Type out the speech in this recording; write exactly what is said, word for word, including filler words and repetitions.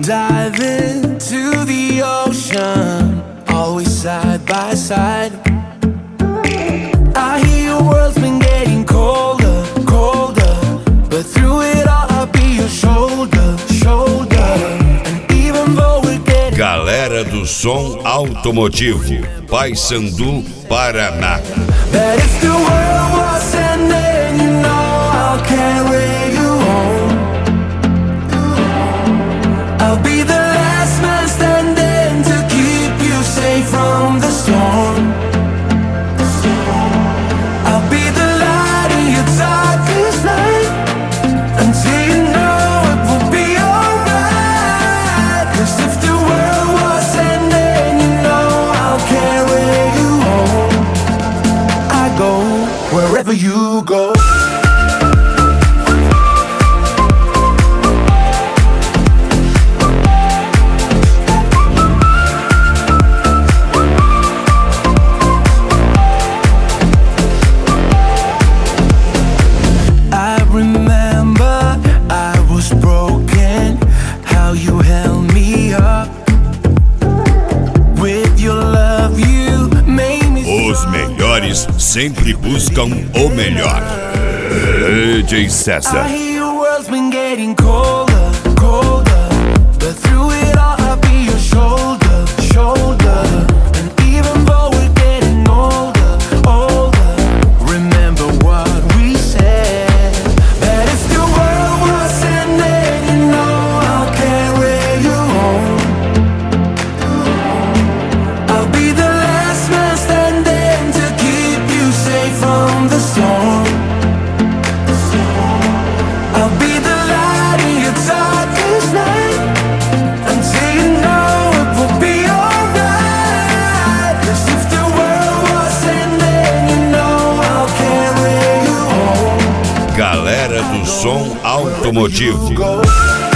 dive into the ocean, always side by side. I hear your world's been getting colder, colder, but through it all I'll be your shoulder, shoulder. And even though we're getting... Galera do som automotivo, Paysandu, Paraná. That if the world was ending, you know I'll carry you home. I'll be the last man standing to keep you safe from the storm. I'll be the light in your darkest night, until you know it will be alright. 'Cause if the world was ending, you know I'll carry you home. I go wherever you go. Os melhores sempre buscam o melhor. D J César. I hear your world's been getting colder, colder, but through it all I'll be your shoulder, shoulder. And even though we're getting older, older, remember what we said, that if the world was ending, you know I'll carry you home. I'll be the last man standing to keep you safe from the storm. I'll be the light in your darkest night, until you know it will be alright. 'Cause if the world was ending, you know I'll carry you home. Galera do som automotivo. Go.